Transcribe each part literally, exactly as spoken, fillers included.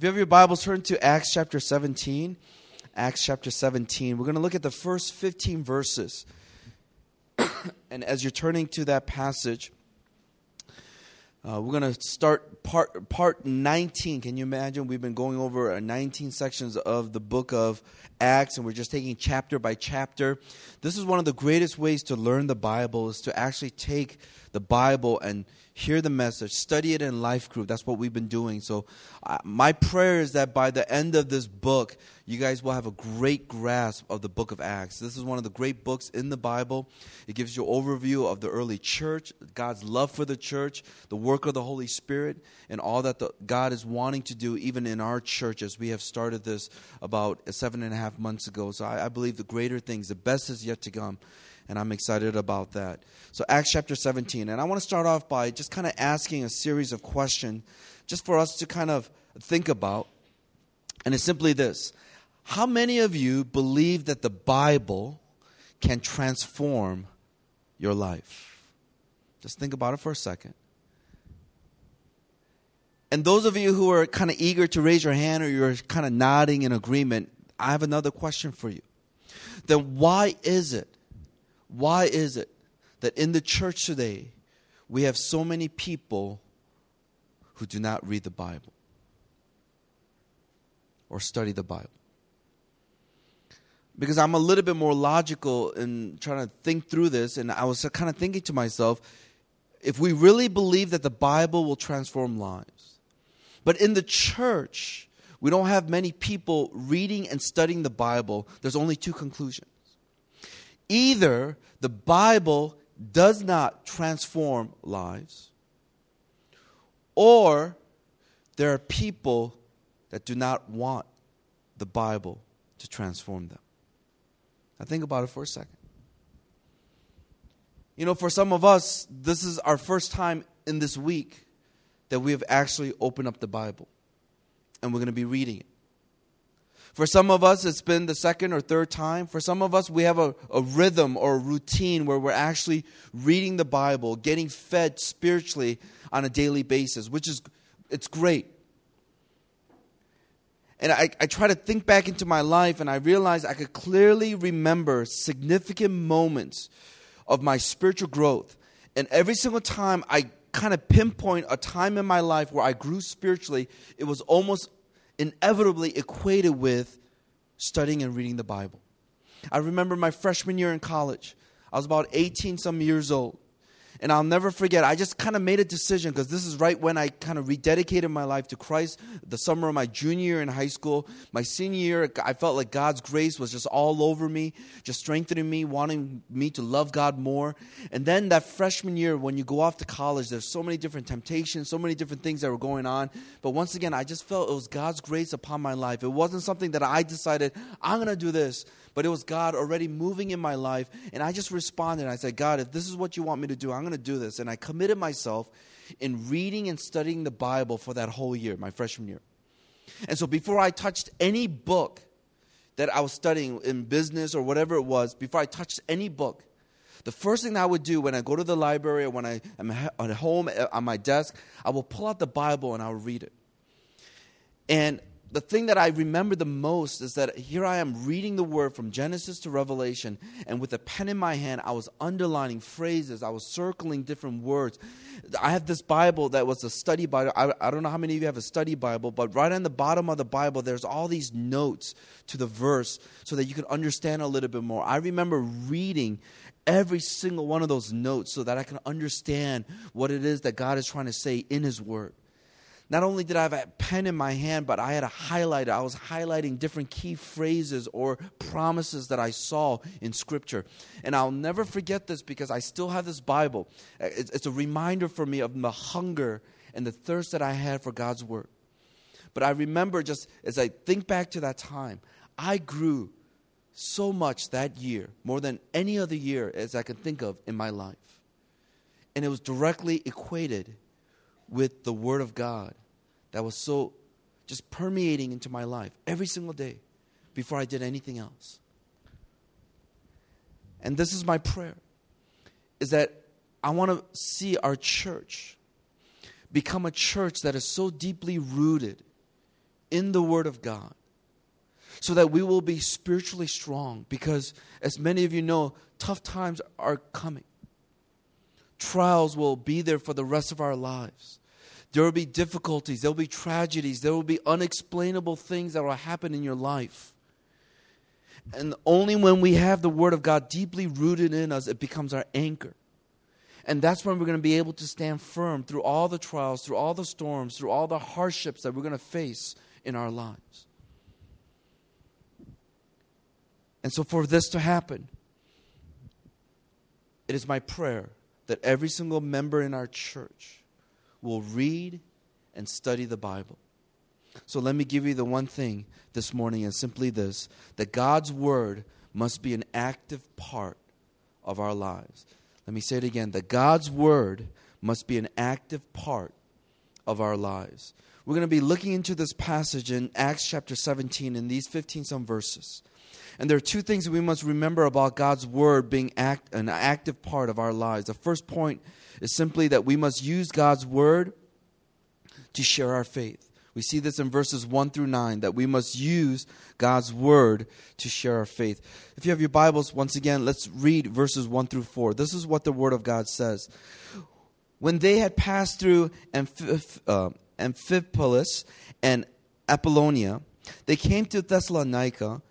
If you have your Bibles, turn to Acts chapter seventeen. Acts chapter seventeen. We're going to look at the first fifteen verses. And as you're turning to that passage, uh, we're going to start part part nineteen. Can you imagine? We've been going over nineteen sections of the book of Acts, and we're just taking chapter by chapter. This is one of the greatest ways to learn the Bible, is to actually take the Bible and hear the message, study it in life group. That's what we've been doing. So uh, my prayer is that by the end of this book, you guys will have a great grasp of the book of Acts. This is one of the great books in the Bible. It gives you an overview of the early church, God's love for the church, the work of the Holy Spirit, and all that the, God is wanting to do even in our church, as we have started this about seven and a half months ago. So I, I believe the greater things, the best is yet to come. And I'm excited about that. So Acts chapter seventeen. And I want to start off by just kind of asking a series of questions just for us to kind of think about. And it's simply this. How many of you believe that the Bible can transform your life? Just think about it for a second. And those of you who are kind of eager to raise your hand, or you're kind of nodding in agreement, I have another question for you. Then why is it Why is it that in the church today, we have so many people who do not read the Bible or study the Bible? Because I'm a little bit more logical in trying to think through this, and I was kind of thinking to myself, if we really believe that the Bible will transform lives, but in the church, we don't have many people reading and studying the Bible, there's only two conclusions. Either the Bible does not transform lives, or there are people that do not want the Bible to transform them. Now think about it for a second. You know, for some of us, this is our first time in this week that we have actually opened up the Bible, and we're going to be reading it. For some of us, it's been the second or third time. For some of us, we have a, a rhythm or a routine where we're actually reading the Bible, getting fed spiritually on a daily basis, which is, it's great. And I, I try to think back into my life, and I realize I could clearly remember significant moments of my spiritual growth. And every single time I kind of pinpoint a time in my life where I grew spiritually, it was almost inevitably equated with studying and reading the Bible. I remember my freshman year in college. I was about eighteen some years old. And I'll never forget, I just kind of made a decision, because this is right when I kind of rededicated my life to Christ, the summer of my junior year in high school. My senior year, I felt like God's grace was just all over me, just strengthening me, wanting me to love God more. And then that freshman year, when you go off to college, there's so many different temptations, so many different things that were going on. But once again, I just felt it was God's grace upon my life. It wasn't something that I decided, I'm going to do this. But it was God already moving in my life. And I just responded. I said, God, if this is what you want me to do, I'm going to do this. And I committed myself in reading and studying the Bible for that whole year, my freshman year. And so before I touched any book that I was studying in business or whatever it was, before I touched any book, the first thing that I would do when I go to the library or when I am at home on my desk, I will pull out the Bible and I will read it. And the thing that I remember the most is that here I am reading the Word from Genesis to Revelation, and with a pen in my hand, I was underlining phrases. I was circling different words. I have this Bible that was a study Bible. I, I don't know how many of you have a study Bible, but right on the bottom of the Bible, there's all these notes to the verse so that you can understand a little bit more. I remember reading every single one of those notes so that I can understand what it is that God is trying to say in His Word. Not only did I have a pen in my hand, but I had a highlighter. I was highlighting different key phrases or promises that I saw in Scripture. And I'll never forget this, because I still have this Bible. It's, it's a reminder for me of the hunger and the thirst that I had for God's Word. But I remember, just as I think back to that time, I grew so much that year, more than any other year as I can think of in my life. And it was directly equated with the Word of God that was so just permeating into my life every single day before I did anything else. And this is my prayer, is that I want to see our church become a church that is so deeply rooted in the Word of God so that we will be spiritually strong. Because as many of you know, tough times are coming. Trials will be there for the rest of our lives. There will be difficulties. There will be tragedies. There will be unexplainable things that will happen in your life. And only when we have the Word of God deeply rooted in us, it becomes our anchor. And that's when we're going to be able to stand firm through all the trials, through all the storms, through all the hardships that we're going to face in our lives. And so for this to happen, it is my prayer that every single member in our church will read and study the Bible. So let me give you the one thing this morning, and simply this, that God's Word must be an active part of our lives. Let me say it again, that God's Word must be an active part of our lives. We're going to be looking into this passage in Acts chapter seventeen in these fifteen some verses. And there are two things that we must remember about God's Word being act, an active part of our lives. The first point is simply that we must use God's Word to share our faith. We see this in verses one through nine, that we must use God's Word to share our faith. If you have your Bibles, once again, let's read verses one through four. This is what the Word of God says. When they had passed through Amphiph- uh, Amphipolis and Apollonia, they came to Thessalonica,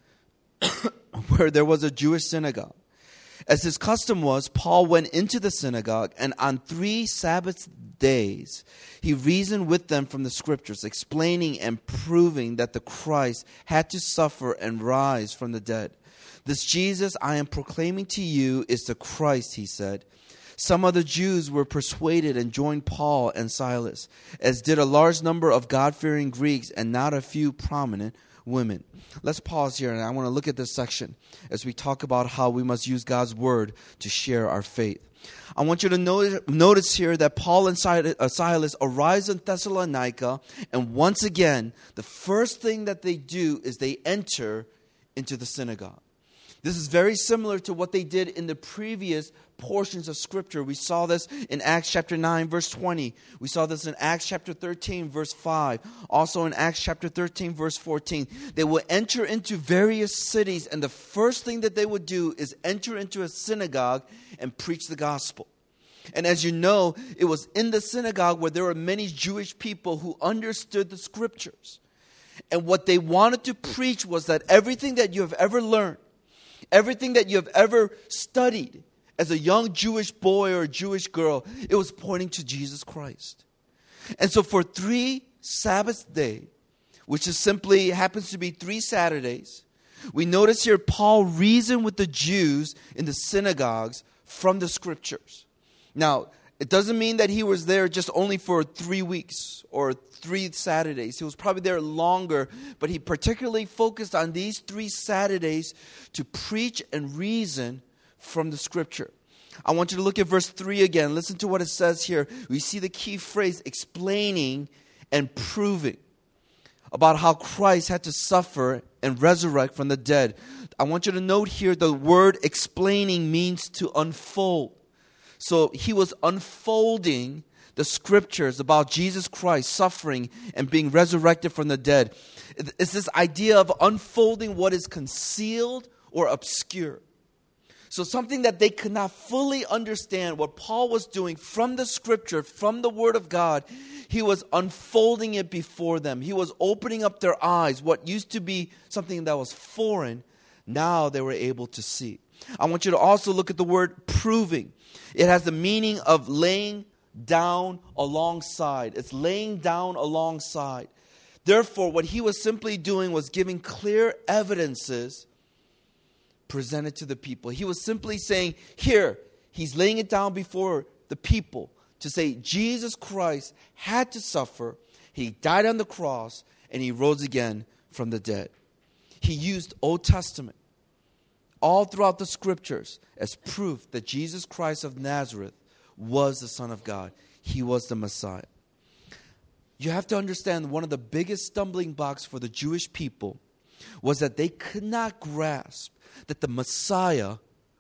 where there was a Jewish synagogue. As his custom was, Paul went into the synagogue, and on three Sabbath days he reasoned with them from the Scriptures, explaining and proving that the Christ had to suffer and rise from the dead. This Jesus I am proclaiming to you is the Christ, he said. Some of the Jews were persuaded and joined Paul and Silas, as did a large number of God-fearing Greeks and not a few prominent women. Let's pause here, and I want to look at this section as we talk about how we must use God's Word to share our faith. I want you to notice, notice here that Paul and Silas arrive in Thessalonica, and once again, the first thing that they do is they enter into the synagogue. This is very similar to what they did in the previous portions of Scripture. We saw this in Acts chapter nine, verse twenty. We saw this in Acts chapter thirteen, verse five. Also in Acts chapter thirteen, verse fourteen. They will enter into various cities, and the first thing that they would do is enter into a synagogue and preach the gospel. And as you know, it was in the synagogue where there were many Jewish people who understood the Scriptures. And what they wanted to preach was that everything that you have ever learned, everything that you have ever studied as a young Jewish boy or a Jewish girl, it was pointing to Jesus Christ. And so for three Sabbath days, which is simply happens to be three Saturdays, we notice here Paul reasoned with the Jews in the synagogues from the Scriptures. Now, it doesn't mean that he was there just only for three weeks or three Saturdays. He was probably there longer, but he particularly focused on these three Saturdays to preach and reason from the Scripture. I want you to look at verse three again. Listen to what it says here. We see the key phrase, explaining and proving about how Christ had to suffer and resurrect from the dead. I want you to note here the word explaining means to unfold. So he was unfolding the Scriptures about Jesus Christ suffering and being resurrected from the dead. It's this idea of unfolding what is concealed or obscure. So something that they could not fully understand, what Paul was doing from the Scripture, from the Word of God, he was unfolding it before them. He was opening up their eyes. What used to be something that was foreign, now they were able to see. I want you to also look at the word proving. It has the meaning of laying down alongside. It's laying down alongside. Therefore, what he was simply doing was giving clear evidences presented to the people. He was simply saying, here, he's laying it down before the people to say Jesus Christ had to suffer, he died on the cross, and he rose again from the dead. He used Old Testament all throughout the Scriptures as proof that Jesus Christ of Nazareth was the Son of God. He was the Messiah. You have to understand one of the biggest stumbling blocks for the Jewish people was that they could not grasp that the Messiah,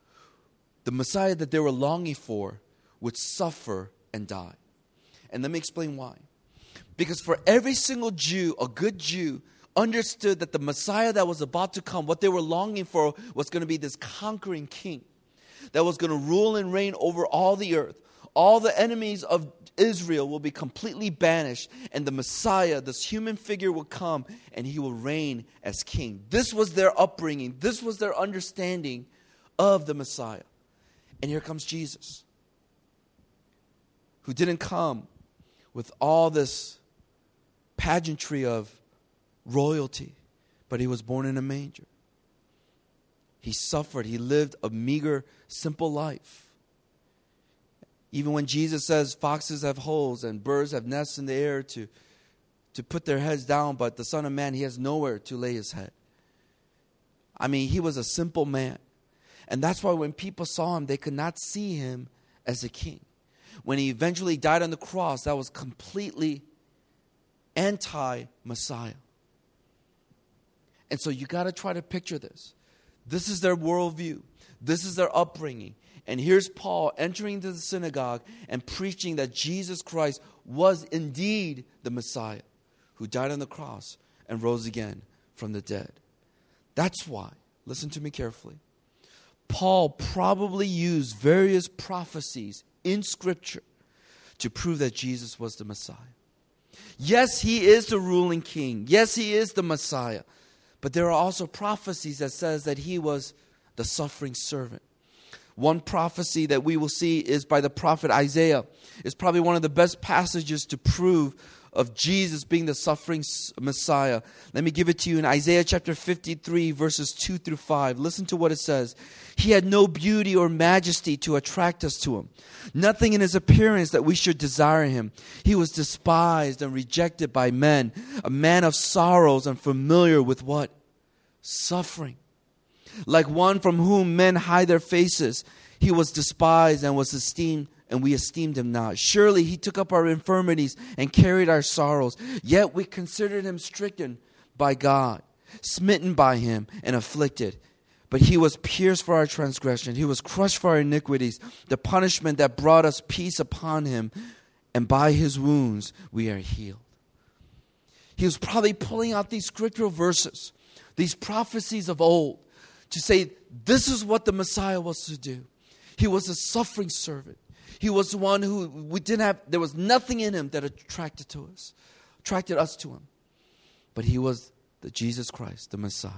the Messiah that they were longing for, would suffer and die. And let me explain why. Because for every single Jew, a good Jew, understood that the Messiah that was about to come, what they were longing for, was going to be this conquering king that was going to rule and reign over all the earth. All the enemies of Israel will be completely banished, and the Messiah, this human figure, will come and he will reign as king. This was their upbringing. This was their understanding of the Messiah. And here comes Jesus, who didn't come with all this pageantry of royalty, but he was born in a manger. He suffered. He lived a meager, simple life. Even when Jesus says foxes have holes and birds have nests in the air to, to put their heads down, but the Son of Man, he has nowhere to lay his head. I mean, he was a simple man. And that's why when people saw him, they could not see him as a king. When he eventually died on the cross, that was completely anti-Messiah. And so you got to try to picture this. This is their worldview. This is their upbringing. And here's Paul entering into the synagogue and preaching that Jesus Christ was indeed the Messiah who died on the cross and rose again from the dead. That's why, listen to me carefully, Paul probably used various prophecies in Scripture to prove that Jesus was the Messiah. Yes, he is the ruling king. Yes, he is the Messiah. But there are also prophecies that says that he was the suffering servant. One prophecy that we will see is by the prophet Isaiah. It's probably one of the best passages to prove of Jesus being the suffering Messiah. Let me give it to you in Isaiah chapter fifty-three, verses two through five. Listen to what it says. He had no beauty or majesty to attract us to him. Nothing in his appearance that we should desire him. He was despised and rejected by men. A man of sorrows and familiar with what? Suffering. Like one from whom men hide their faces. He was despised and was esteemed, and we esteemed him not. Surely he took up our infirmities and carried our sorrows. Yet we considered him stricken by God, smitten by him and afflicted. But he was pierced for our transgression. He was crushed for our iniquities. The punishment that brought us peace upon him, and by his wounds we are healed. He was probably pulling out these scriptural verses, these prophecies of old, to say this is what the Messiah was to do. He was a suffering servant. He was the one who we didn't have, there was nothing in him that attracted to us, attracted us to him. But he was the Jesus Christ, the Messiah.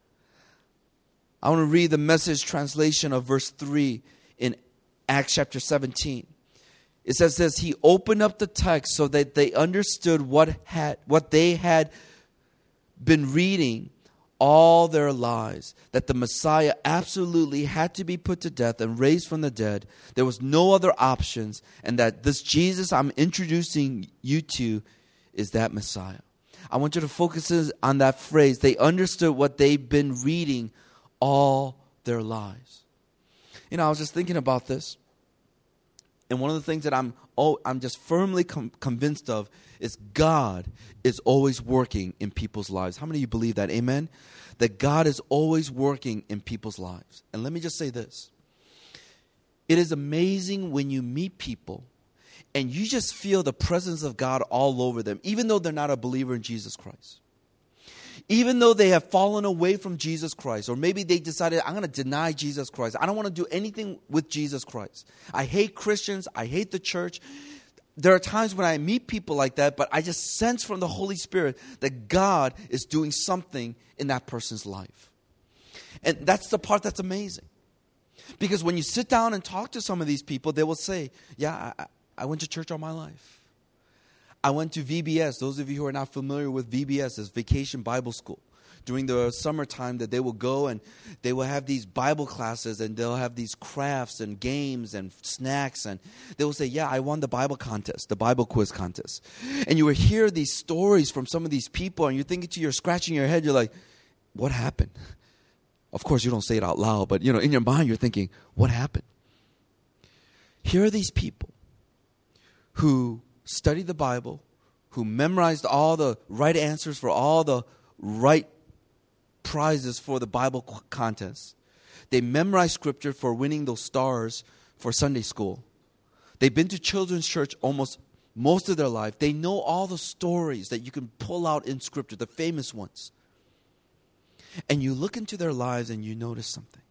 I want to read the Message translation of verse three in Acts chapter seventeen. It says this: he opened up the text so that they understood what had what they had been reading all their lives, that the Messiah absolutely had to be put to death and raised from the dead. There was no other options, and that this Jesus I'm introducing you to is that Messiah. I want you to focus on that phrase. They understood what they've been reading all their lives. You know, I was just thinking about this, and one of the things that I'm oh, I'm just firmly com- convinced of is God is always working in people's lives. How many of you believe that? Amen? That God is always working in people's lives. And let me just say this. It is amazing when you meet people and you just feel the presence of God all over them, even though they're not a believer in Jesus Christ. Even though they have fallen away from Jesus Christ, or maybe they decided, I'm going to deny Jesus Christ. I don't want to do anything with Jesus Christ. I hate Christians. I hate the church. There are times when I meet people like that, but I just sense from the Holy Spirit that God is doing something in that person's life. And that's the part that's amazing. Because when you sit down and talk to some of these people, they will say, yeah, I, I went to church all my life. I went to V B S. Those of you who are not familiar with V B S, is Vacation Bible School. During the summertime that they will go and they will have these Bible classes, and they'll have these crafts and games and snacks, and they will say, yeah, I won the Bible contest, the Bible quiz contest. And you will hear these stories from some of these people, and you're thinking to you're scratching your head, you're like, what happened? Of course, you don't say it out loud, but you know, in your mind, you're thinking, what happened? Here are these people who studied the Bible, who memorized all the right answers for all the right prizes for the Bible contest. They memorized scripture for winning those stars for Sunday school. They've been to children's church almost most of their life. They know all the stories that you can pull out in Scripture, the famous ones. And you look into their lives and you notice something.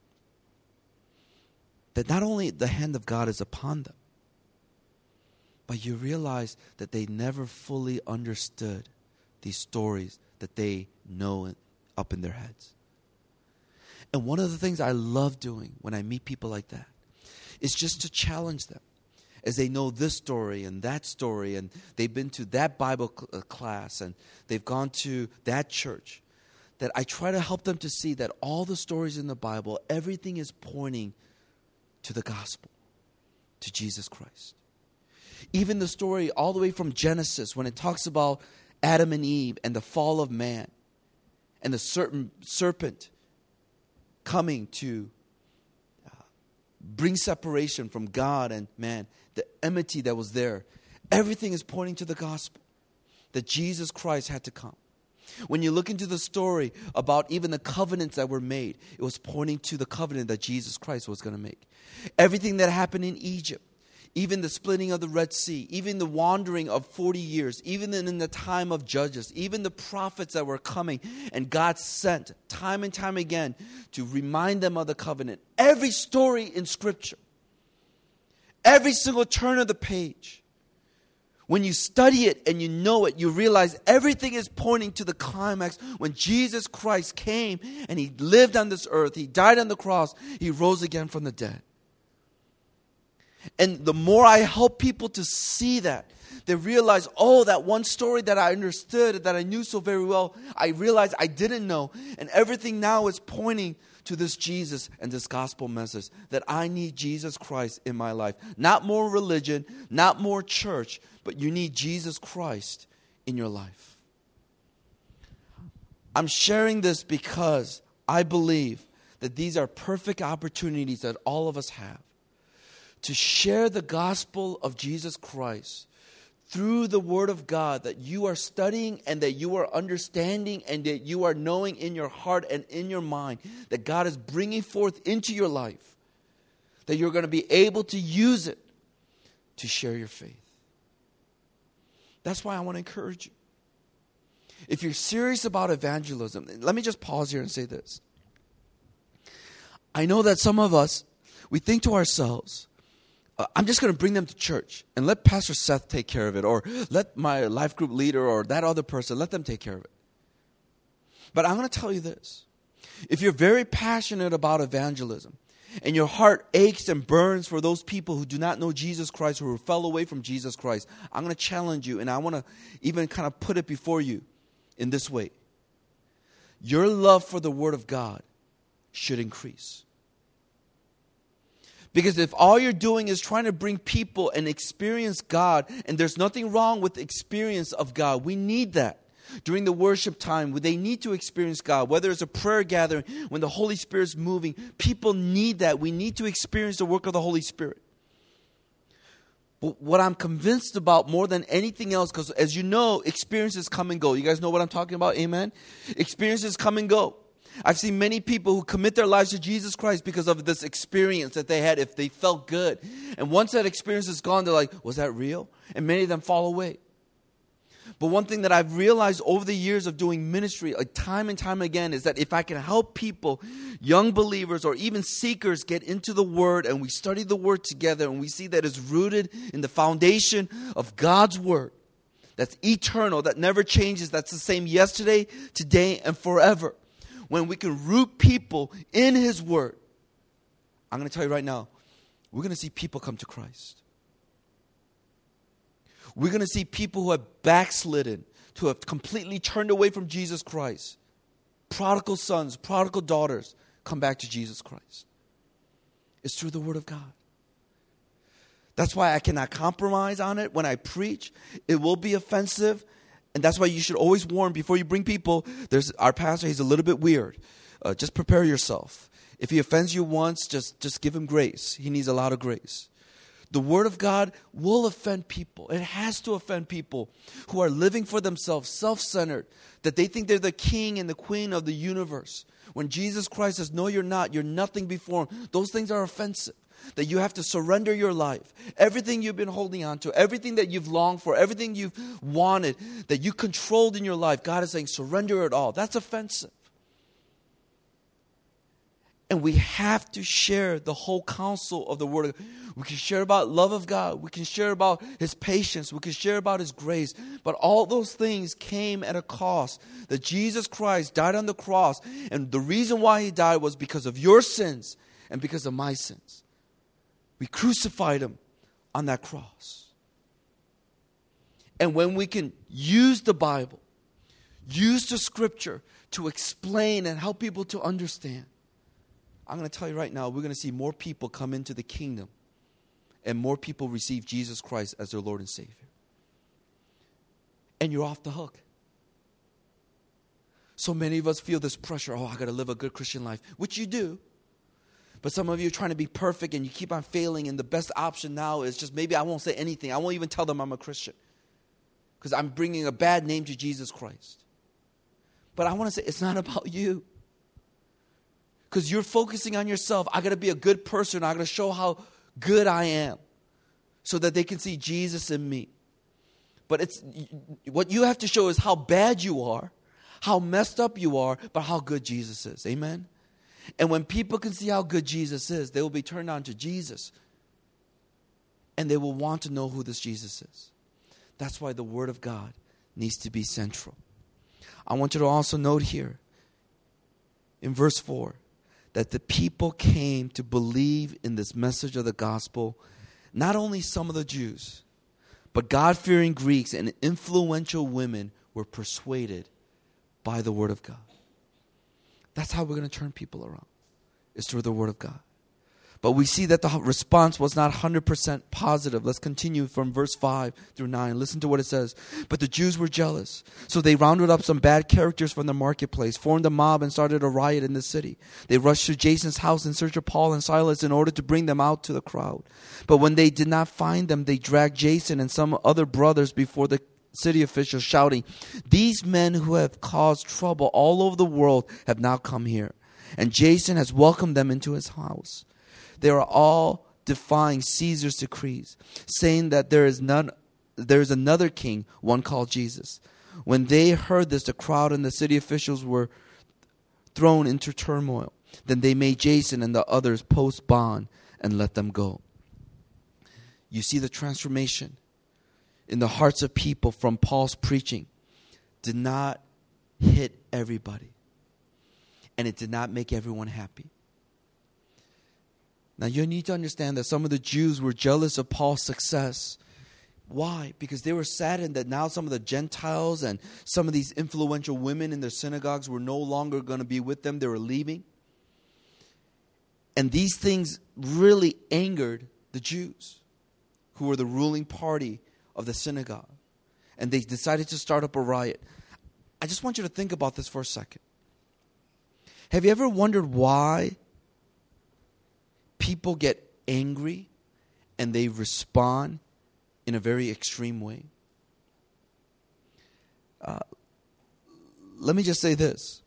That not only the hand of God is upon them, but you realize that they never fully understood these stories that they know up in their heads. And one of the things I love doing when I meet people like that is just to challenge them as they know this story and that story, and they've been to that Bible cl- class and they've gone to that church, that I try to help them to see that all the stories in the Bible, everything is pointing to the gospel, to Jesus Christ. Even the story all the way from Genesis, when it talks about Adam and Eve and the fall of man and the certain serpent coming to uh, bring separation from God and man, the enmity that was there. Everything is pointing to the gospel, that Jesus Christ had to come. When you look into the story about even the covenants that were made, it was pointing to the covenant that Jesus Christ was going to make. Everything that happened in Egypt, even the splitting of the Red Sea, even the wandering of forty years, even in the time of Judges, even the prophets that were coming and God sent time and time again to remind them of the covenant. Every story in Scripture, every single turn of the page, when you study it and you know it, you realize everything is pointing to the climax when Jesus Christ came and He lived on this earth. He died on the cross. He rose again from the dead. And the more I help people to see that, they realize, oh, that one story that I understood, that I knew so very well, I realized I didn't know. And everything now is pointing to this Jesus and this gospel message, that I need Jesus Christ in my life. Not more religion, not more church, but you need Jesus Christ in your life. I'm sharing this because I believe that these are perfect opportunities that all of us have to share the gospel of Jesus Christ through the Word of God that you are studying and that you are understanding and that you are knowing in your heart and in your mind that God is bringing forth into your life, that you're going to be able to use it to share your faith. That's why I want to encourage you. If you're serious about evangelism, let me just pause here and say this. I know that some of us, we think to ourselves, uh, I'm just going to bring them to church and let Pastor Seth take care of it, or let my life group leader or that other person, let them take care of it. But I'm going to tell you this. If you're very passionate about evangelism and your heart aches and burns for those people who do not know Jesus Christ, who fell away from Jesus Christ, I'm going to challenge you, and I want to even kind of put it before you in this way. Your love for the Word of God should increase. Because if all you're doing is trying to bring people and experience God, and there's nothing wrong with experience of God, we need that. During the worship time, they need to experience God. Whether it's a prayer gathering, when the Holy Spirit's moving, people need that. We need to experience the work of the Holy Spirit. But what I'm convinced about more than anything else, because as you know, experiences come and go. You guys know what I'm talking about? Amen? Experiences come and go. I've seen many people who commit their lives to Jesus Christ because of this experience that they had, if they felt good. And once that experience is gone, they're like, was that real? And many of them fall away. But one thing that I've realized over the years of doing ministry, like time and time again, is that if I can help people, young believers or even seekers, get into the Word and we study the Word together and we see that it's rooted in the foundation of God's Word, that's eternal, that never changes, that's the same yesterday, today, and forever. When we can root people in His Word, I'm going to tell you right now, we're going to see people come to Christ. We're going to see people who have backslidden, who have completely turned away from Jesus Christ. Prodigal sons, prodigal daughters come back to Jesus Christ. It's through the Word of God. That's why I cannot compromise on it when I preach. It will be offensive. And that's why you should always warn before you bring people. There's our pastor, he's a little bit weird. Uh, just prepare yourself. If he offends you once, just, just give him grace. He needs a lot of grace. The Word of God will offend people. It has to offend people who are living for themselves, self-centered, that they think they're the king and the queen of the universe. When Jesus Christ says, no, you're not. You're nothing before Him. Those things are offensive. that you have to surrender your life, everything you've been holding on to, everything that you've longed for, everything you've wanted, that you controlled in your life, God is saying, surrender it all. That's offensive. And we have to share the whole counsel of the Word of God. We can share about love of God. We can share about His patience. We can share about His grace. But all those things came at a cost. That Jesus Christ died on the cross. And the reason why He died was because of your sins and because of my sins. We crucified Him on that cross. And when we can use the Bible, use the Scripture to explain and help people to understand, I'm going to tell you right now, we're going to see more people come into the kingdom and more people receive Jesus Christ as their Lord and Savior. And you're off the hook. So many of us feel this pressure, oh, I got to live a good Christian life, which you do. But some of you are trying to be perfect and you keep on failing, and the best option now is just maybe I won't say anything. I won't even tell them I'm a Christian because I'm bringing a bad name to Jesus Christ. But I want to say it's not about you. Because you're focusing on yourself. I got to be a good person. I got to show how good I am so that they can see Jesus in me. But it's what you have to show is how bad you are, how messed up you are, but how good Jesus is. Amen? And when people can see how good Jesus is, they will be turned on to Jesus. And they will want to know who this Jesus is. That's why the Word of God needs to be central. I want you to also note here in verse four, that the people came to believe in this message of the gospel, not only some of the Jews, but God-fearing Greeks and influential women were persuaded by the Word of God. That's how we're going to turn people around, is through the Word of God. But we see that the response was not one hundred percent positive. Let's continue from verse five through nine. Listen to what it says. But the Jews were jealous. So they rounded up some bad characters from the marketplace, formed a mob, and started a riot in the city. They rushed to Jason's house in search of Paul and Silas in order to bring them out to the crowd. But when they did not find them, they dragged Jason and some other brothers before the city officials, shouting, "These men who have caused trouble all over the world have now come here. And Jason has welcomed them into his house. They are all defying Caesar's decrees, saying that there is none, there is another king, one called Jesus." When they heard this, the crowd and the city officials were thrown into turmoil. Then they made Jason and the others post bond and let them go. You see the transformation in the hearts of people from Paul's preaching did not hit everybody. And it did not make everyone happy. Now, you need to understand that some of the Jews were jealous of Paul's success. Why? Because they were saddened that now some of the Gentiles and some of these influential women in their synagogues were no longer going to be with them. They were leaving. And these things really angered the Jews, who were the ruling party of the synagogue. And they decided to start up a riot. I just want you to think about this for a second. Have you ever wondered why people get angry and they respond in a very extreme way? Uh, let me just say this.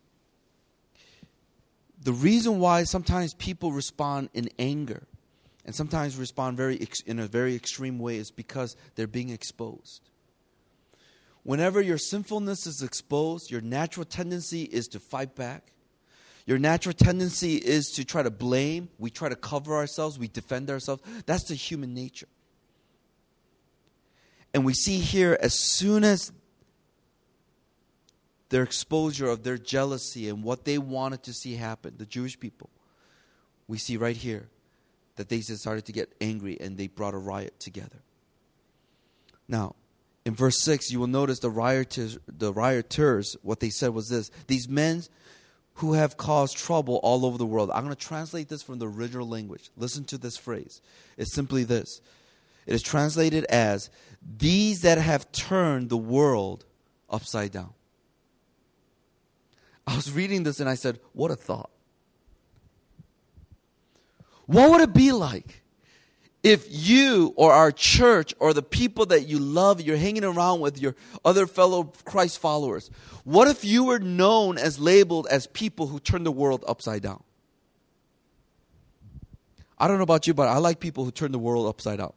The reason why sometimes people respond in anger and sometimes respond very ex- in a very extreme way is because they're being exposed. Whenever your sinfulness is exposed, your natural tendency is to fight back. Your natural tendency is to try to blame. We try to cover ourselves. We defend ourselves. That's the human nature. And we see here, as soon as their exposure of their jealousy and what they wanted to see happen, the Jewish people, we see right here that they started to get angry and they brought a riot together. Now, in verse six, you will notice the rioters, the rioters, what they said was this: "These men who have caused trouble all over the world." I'm going to translate this from the original language. Listen to this phrase. It's simply this. It is translated as, "These that have turned the world upside down." I was reading this and I said, what a thought. What would it be like if you or our church or the people that you love, you're hanging around with, your other fellow Christ followers, what if you were known as labeled as people who turn the world upside down? I don't know about you, but I like people who turn the world upside down.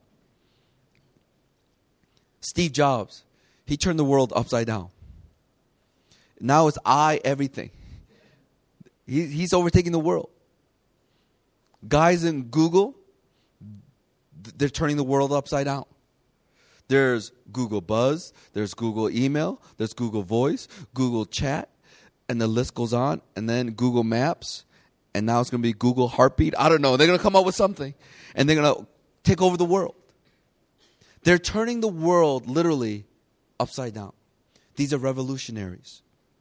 Steve Jobs, he turned the world upside down. Now it's I everything. He, he's overtaking the world. Guys in Google, they're turning the world upside down. There's Google Buzz, there's Google Email, there's Google Voice, Google Chat, and the list goes on. And then Google Maps, and now it's going to be Google Heartbeat. I don't know. They're going to come up with something, and they're going to take over the world. They're turning the world literally upside down. These are revolutionaries.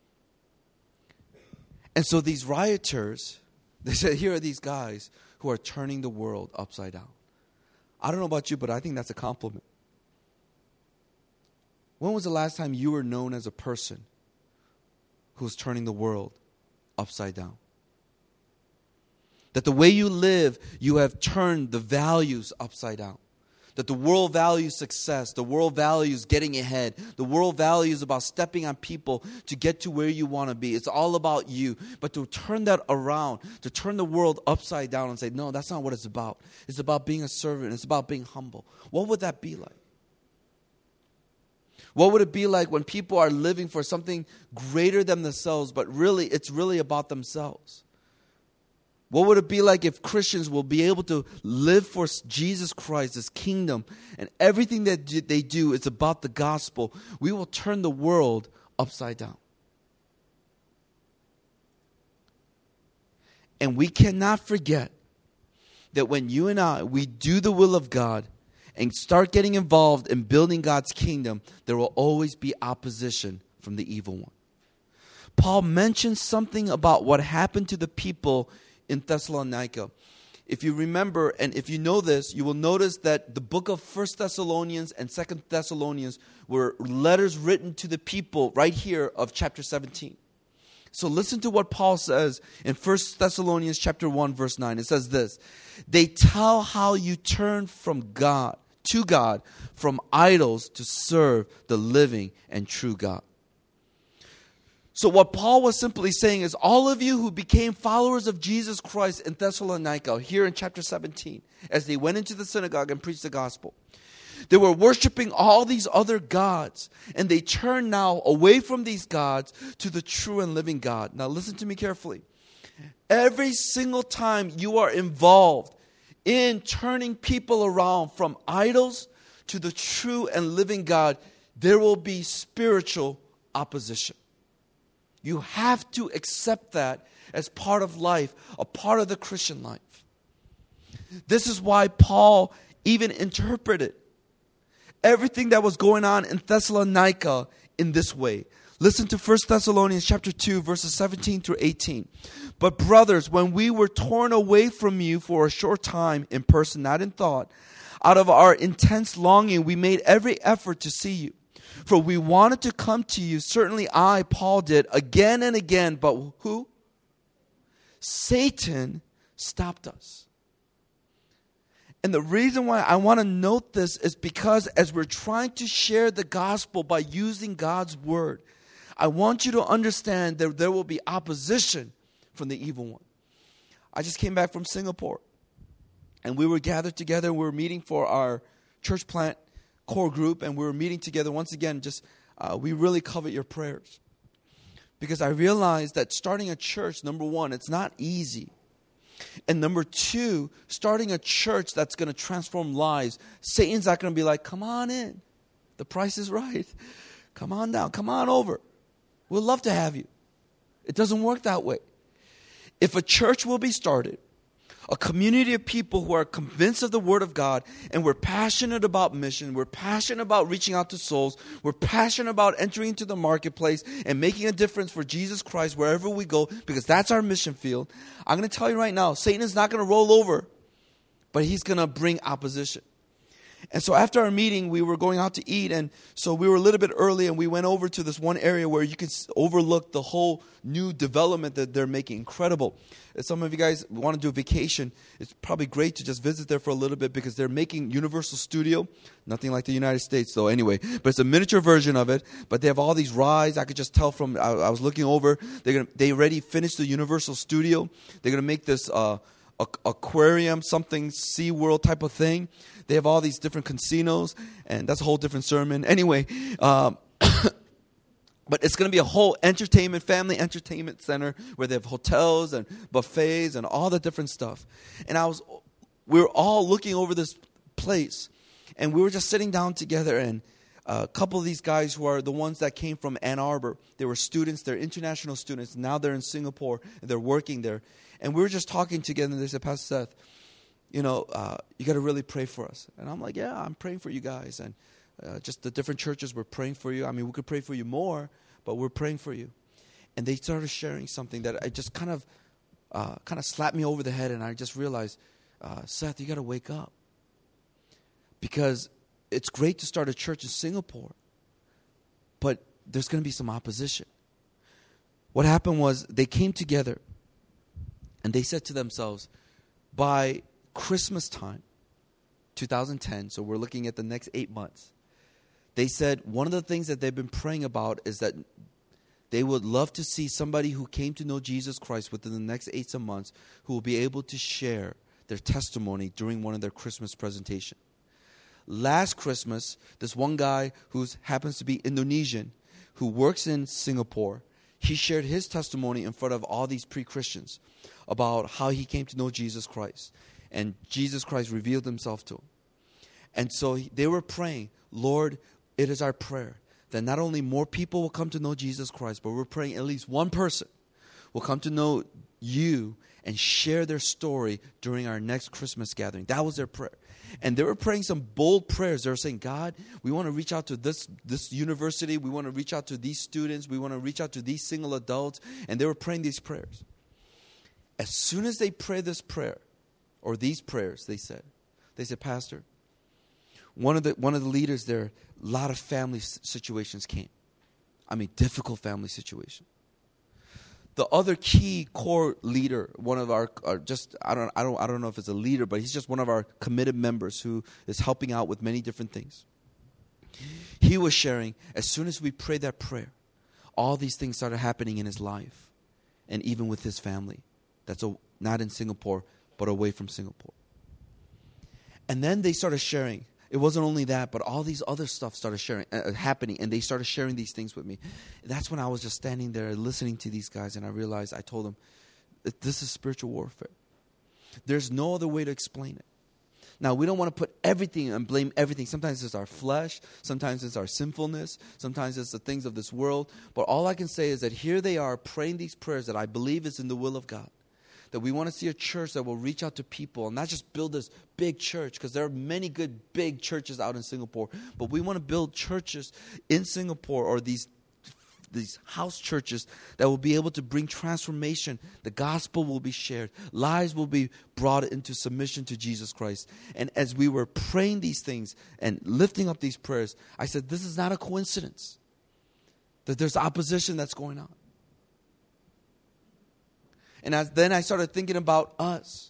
And so these rioters, they said, here are these guys who are turning the world upside down. I don't know about you, but I think that's a compliment. When was the last time you were known as a person who was turning the world upside down? That the way you live, you have turned the values upside down. That the world values success. The world values getting ahead. The world values about stepping on people to get to where you want to be. It's all about you. But to turn that around, to turn the world upside down and say, no, that's not what it's about. It's about being a servant. It's about being humble. What would that be like? What would it be like when people are living for something greater than themselves, but really, it's really about themselves? What would it be like if Christians will be able to live for Jesus Christ, His kingdom, and everything that they do is about the gospel? We will turn the world upside down. And we cannot forget that when you and I, we do the will of God and start getting involved in building God's kingdom, there will always be opposition from the evil one. Paul mentions something about what happened to the people in Thessalonica. If you remember, and if you know this, you will notice that the book of First Thessalonians and Second Thessalonians were letters written to the people right here of chapter seventeen. So listen to what Paul says in First Thessalonians chapter one, verse nine. It says this: they tell how you turn from God, to God, from idols to serve the living and true God. So what Paul was simply saying is, all of you who became followers of Jesus Christ in Thessalonica, here in chapter seventeen, as they went into the synagogue and preached the gospel, they were worshiping all these other gods, and they turned now away from these gods to the true and living God. Now listen to me carefully. Every single time you are involved in turning people around from idols to the true and living God, there will be spiritual opposition. You have to accept that as part of life, a part of the Christian life. This is why Paul even interpreted everything that was going on in Thessalonica in this way. Listen to First Thessalonians chapter two, verses seventeen through eighteen. But brothers, when we were torn away from you for a short time, in person, not in thought, out of our intense longing, we made every effort to see you. For we wanted to come to you, certainly I, Paul, did, again and again, but who? Satan stopped us. And the reason why I want to note this is because as we're trying to share the gospel by using God's word, I want you to understand that there will be opposition from the evil one. I just came back from Singapore, and we were gathered together, and we were meeting for our church plant core group, and we were meeting together once again. Just uh, we really covet your prayers, because I realized that starting a church, number one, it's not easy, and number two, starting a church that's going to transform lives, Satan's not going to be like, come on in, the price is right, come on down, come on over, we'd love to have you. It doesn't work that way. If a church will be started, a community of people who are convinced of the Word of God, and we're passionate about mission, we're passionate about reaching out to souls, we're passionate about entering into the marketplace and making a difference for Jesus Christ wherever we go, because that's our mission field. I'm going to tell you right now, Satan is not going to roll over, but he's going to bring opposition. And so after our meeting, we were going out to eat, and so we were a little bit early, and we went over to this one area where you could overlook the whole new development that they're making. Incredible. If some of you guys want to do a vacation, it's probably great to just visit there for a little bit, because they're making Universal Studio. Nothing like the United States, though, anyway. But it's a miniature version of it. But they have all these rides. I could just tell from, I, I was looking over, they're gonna, they already finished the Universal Studio. They're going to make this uh, a, aquarium, something SeaWorld type of thing. They have all these different casinos, and that's a whole different sermon. Anyway, um, but it's going to be a whole entertainment, family entertainment center where they have hotels and buffets and all the different stuff. And I was, we were all looking over this place, and we were just sitting down together, and a couple of these guys who are the ones that came from Ann Arbor, they were students, they're international students. Now they're in Singapore, and they're working there. And we were just talking together, and they said, Pastor Seth, you know, uh, you got to really pray for us. And I'm like, yeah, I'm praying for you guys. And uh, just the different churches, we're praying for you. I mean, we could pray for you more, but we're praying for you. And they started sharing something that I just kind of, uh, kind of slapped me over the head, and I just realized, uh, Seth, you got to wake up. Because it's great to start a church in Singapore, but there's going to be some opposition. What happened was they came together, and they said to themselves, by Christmas time, two thousand ten, so we're looking at the next eight months, they said one of the things that they've been praying about is that they would love to see somebody who came to know Jesus Christ within the next eight months who will be able to share their testimony during one of their Christmas presentations. Last Christmas, this one guy who happens to be Indonesian, who works in Singapore, he shared his testimony in front of all these pre-Christians about how he came to know Jesus Christ. And Jesus Christ revealed himself to him. And so they were praying, Lord, it is our prayer that not only more people will come to know Jesus Christ, but we're praying at least one person will come to know you and share their story during our next Christmas gathering. That was their prayer. And they were praying some bold prayers. They were saying, God, we want to reach out to this, this university. We want to reach out to these students. We want to reach out to these single adults. And they were praying these prayers. As soon as they prayed this prayer, or these prayers, they said, they said, Pastor, one of the one of the leaders there, a lot of family situations came. I mean, difficult family situations. The other key core leader, one of our, our just I don't I don't I don't know if it's a leader, but he's just one of our committed members who is helping out with many different things. He was sharing, as soon as we prayed that prayer, all these things started happening in his life, and even with his family. That's a, not in Singapore, but away from Singapore. And then they started sharing. It wasn't only that, but all these other stuff started sharing, uh, happening, and they started sharing these things with me. And that's when I was just standing there listening to these guys, and I realized, I told them, that this is spiritual warfare. There's no other way to explain it. Now, we don't want to put everything and blame everything. Sometimes it's our flesh. Sometimes it's our sinfulness. Sometimes it's the things of this world. But all I can say is that here they are praying these prayers that I believe is in the will of God. That we want to see a church that will reach out to people and not just build this big church, because there are many good big churches out in Singapore. But we want to build churches in Singapore, or these these house churches that will be able to bring transformation. The gospel will be shared. Lives will be brought into submission to Jesus Christ. And as we were praying these things and lifting up these prayers, I said, this is not a coincidence that there's opposition that's going on. And as, then I started thinking about us.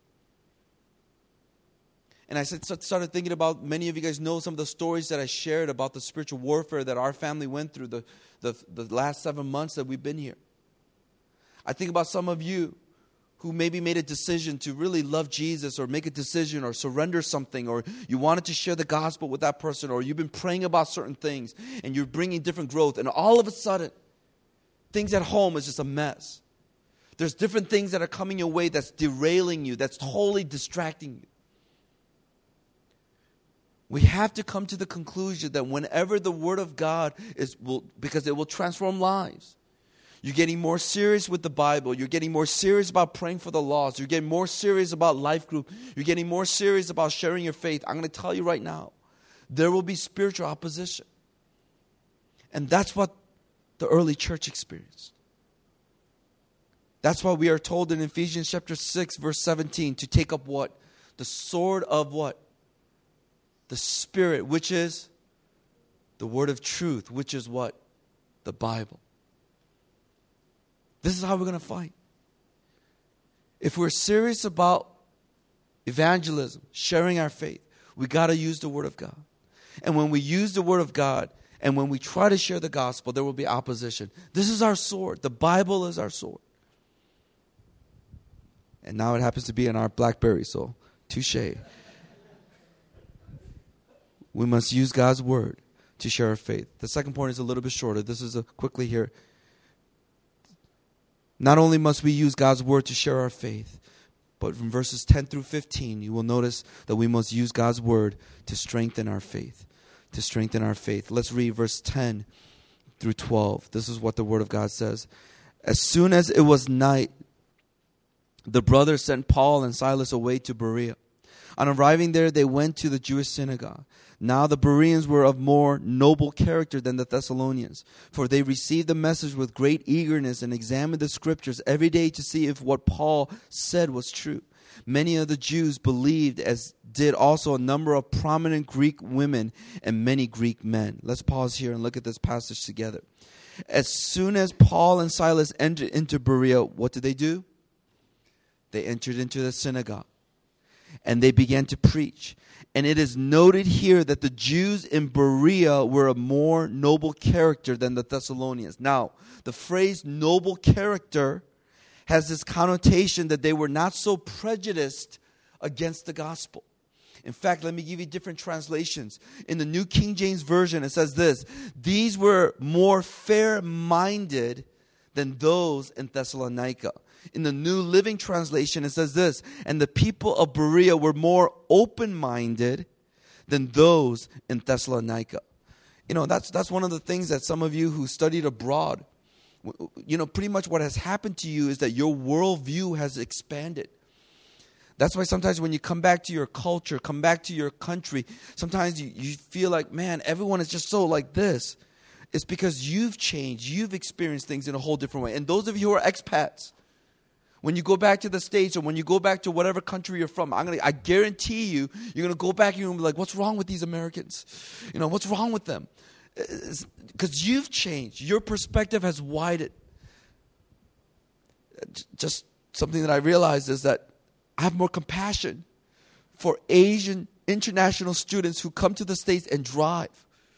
And I said, started thinking about, many of you guys know some of the stories that I shared about the spiritual warfare that our family went through the, the, the last seven months that we've been here. I think about some of you who maybe made a decision to really love Jesus, or make a decision, or surrender something, or you wanted to share the gospel with that person, or you've been praying about certain things, and you're bringing different growth, and all of a sudden, things at home is just a mess. There's different things that are coming your way that's derailing you, that's totally distracting you. We have to come to the conclusion that whenever the Word of God is, will, because it will transform lives. You're getting more serious with the Bible. You're getting more serious about praying for the lost. You're getting more serious about life group. You're getting more serious about sharing your faith. I'm going to tell you right now, there will be spiritual opposition. And that's what the early church experienced. That's why we are told in Ephesians chapter six, verse seventeen, to take up what? The sword of what? The Spirit, which is the word of truth, which is what? The Bible. This is how we're going to fight. If we're serious about evangelism, sharing our faith, we got to use the Word of God. And when we use the Word of God, and when we try to share the gospel, there will be opposition. This is our sword. The Bible is our sword. And now it happens to be in our BlackBerry, so touche. We must use God's word to share our faith. The second point is a little bit shorter. This is a quickly here. Not only must we use God's word to share our faith, but from verses ten through fifteen, you will notice that we must use God's word to strengthen our faith. To strengthen our faith. Let's read verse ten through twelve. This is what the word of God says. As soon as it was night, the brothers sent Paul and Silas away to Berea. On arriving there, they went to the Jewish synagogue. Now the Bereans were of more noble character than the Thessalonians, for they received the message with great eagerness and examined the scriptures every day to see if what Paul said was true. Many of the Jews believed, as did also a number of prominent Greek women and many Greek men. Let's pause here and look at this passage together. As soon as Paul and Silas entered into Berea, what did they do? They entered into the synagogue and they began to preach. And it is noted here that the Jews in Berea were of more noble character than the Thessalonians. Now, the phrase noble character has this connotation that they were not so prejudiced against the gospel. In fact, let me give you different translations. In the New King James Version, it says this: these were more fair-minded than those in Thessalonica. In the New Living Translation, it says this: and the people of Berea were more open-minded than those in Thessalonica. You know, that's that's one of the things that some of you who studied abroad, you know, pretty much what has happened to you is that your worldview has expanded. That's why sometimes when you come back to your culture, come back to your country, sometimes you, you feel like, man, everyone is just so like this. It's because you've changed. You've experienced things in a whole different way. And those of you who are expats, when you go back to the States or when you go back to whatever country you're from, I'm gonna, I guarantee you, you're going to go back and you're going to be like, what's wrong with these Americans? You know, what's wrong with them? Because you've changed. Your perspective has widened. Just something that I realized is that I have more compassion for Asian international students who come to the States and drive.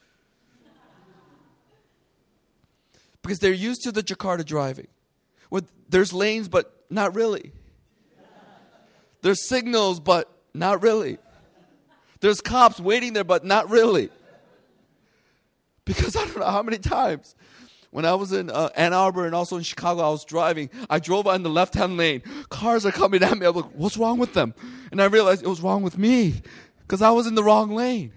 Because they're used to the Jakarta driving. Where there's lanes, but not really. There's signals, but not really. There's cops waiting there, but not really. Because I don't know how many times when I was in uh, Ann Arbor and also in Chicago, I was driving. I drove on the left-hand lane. Cars are coming at me. I'm like, what's wrong with them? And I realized it was wrong with me because I was in the wrong lane.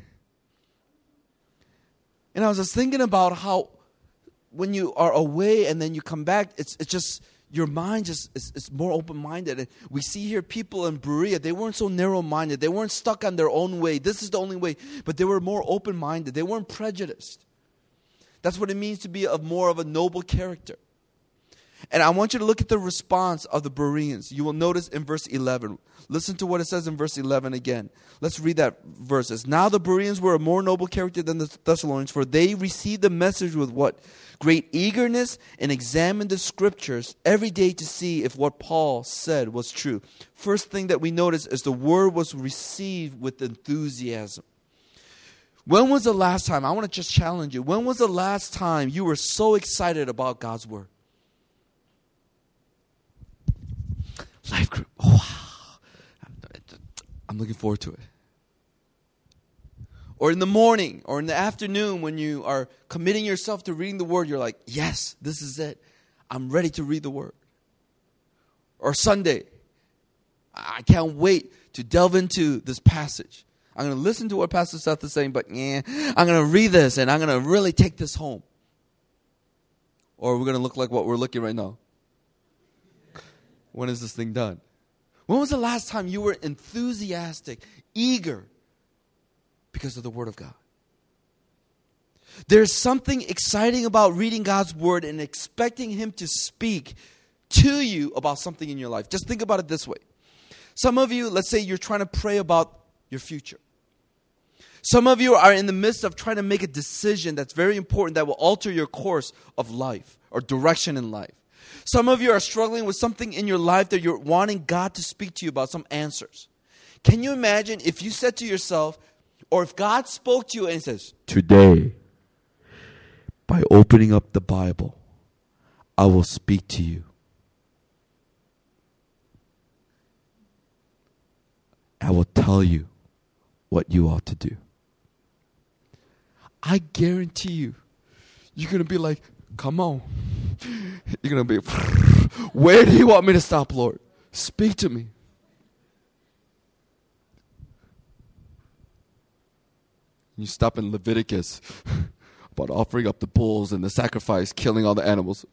And I was just thinking about how when you are away and then you come back, it's it's just, your mind just is, is more open-minded. And we see here people in Berea, they weren't so narrow-minded. They weren't stuck on their own way. This is the only way. But they were more open-minded. They weren't prejudiced. That's what it means to be of more of a noble character. And I want you to look at the response of the Bereans. You will notice in verse eleven. Listen to what it says in verse eleven again. Let's read that verse. Now the Bereans were a more noble character than the Thessalonians, for they received the message with what? Great eagerness, and examined the scriptures every day to see if what Paul said was true. First thing that we notice is the word was received with enthusiasm. When was the last time, I want to just challenge you, when was the last time you were so excited about God's word? Life group, oh, wow. I'm looking forward to it. Or in the morning or in the afternoon when you are committing yourself to reading the word, you're like, yes, this is it. I'm ready to read the word. Or Sunday, I can't wait to delve into this passage. I'm going to listen to what Pastor Seth is saying, but yeah, I'm going to read this and I'm going to really take this home. Or we're going to look like what we're looking right now. When is this thing done? When was the last time you were enthusiastic, eager because of the Word of God? There's something exciting about reading God's Word and expecting Him to speak to you about something in your life. Just think about it this way. Some of you, let's say you're trying to pray about your future. Some of you are in the midst of trying to make a decision that's very important that will alter your course of life or direction in life. Some of you are struggling with something in your life that you're wanting God to speak to you about, some answers. Can you imagine if you said to yourself, or if God spoke to you and says, today, by opening up the Bible, I will speak to you. I will tell you what you ought to do. I guarantee you, you're going to be like, come on. You're going to be, where do you want me to stop, Lord? Speak to me. You stop in Leviticus about offering up the bulls and the sacrifice, killing all the animals.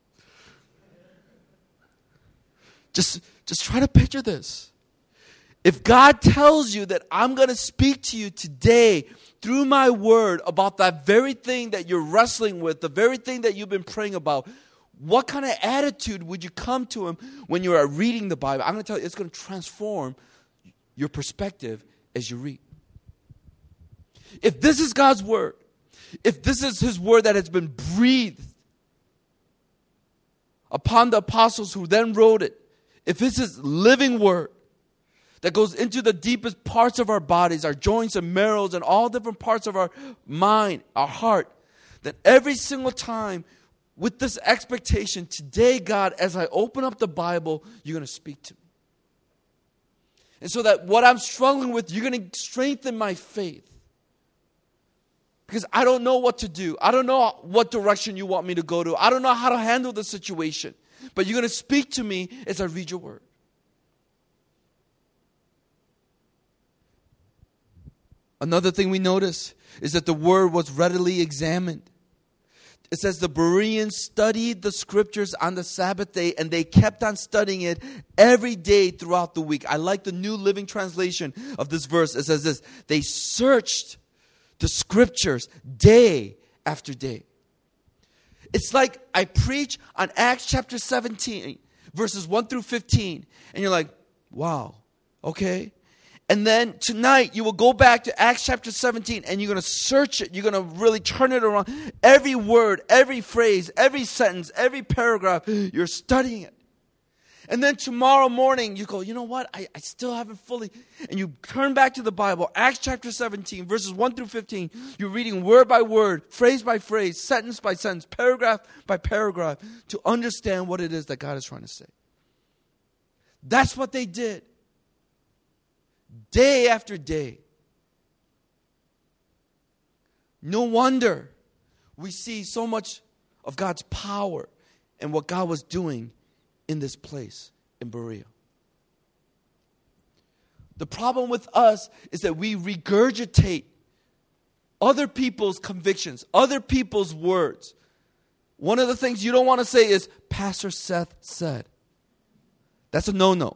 Just, just try to picture this. If God tells you that I'm going to speak to you today through my word about that very thing that you're wrestling with, the very thing that you've been praying about, what kind of attitude would you come to him when you are reading the Bible? I'm going to tell you, it's going to transform your perspective as you read. If this is God's word, if this is his word that has been breathed upon the apostles who then wrote it, if this is living word that goes into the deepest parts of our bodies, our joints and marrows and all different parts of our mind, our heart, then every single time with this expectation, today, God, as I open up the Bible, you're going to speak to me. And so that what I'm struggling with, you're going to strengthen my faith. Because I don't know what to do. I don't know what direction you want me to go to. I don't know how to handle the situation. But you're going to speak to me as I read your word. Another thing we notice is that the word was readily examined. It says the Bereans studied the scriptures on the Sabbath day, and they kept on studying it every day throughout the week. I like the New Living Translation of this verse. It says this: they searched the scriptures day after day. It's like I preach on Acts chapter seventeen, verses one through fifteen, and you're like, wow, okay. And then tonight you will go back to Acts chapter seventeen and you're going to search it. You're going to really turn it around. Every word, every phrase, every sentence, every paragraph, you're studying it. And then tomorrow morning you go, you know what? I, I still haven't fully. And you turn back to the Bible, Acts chapter seventeen, verses one through fifteen. You're reading word by word, phrase by phrase, sentence by sentence, paragraph by paragraph to understand what it is that God is trying to say. That's what they did. Day after day. No wonder we see so much of God's power and what God was doing in this place in Berea. The problem with us is that we regurgitate other people's convictions, other people's words. One of the things you don't want to say is, Pastor Seth said. That's a no-no.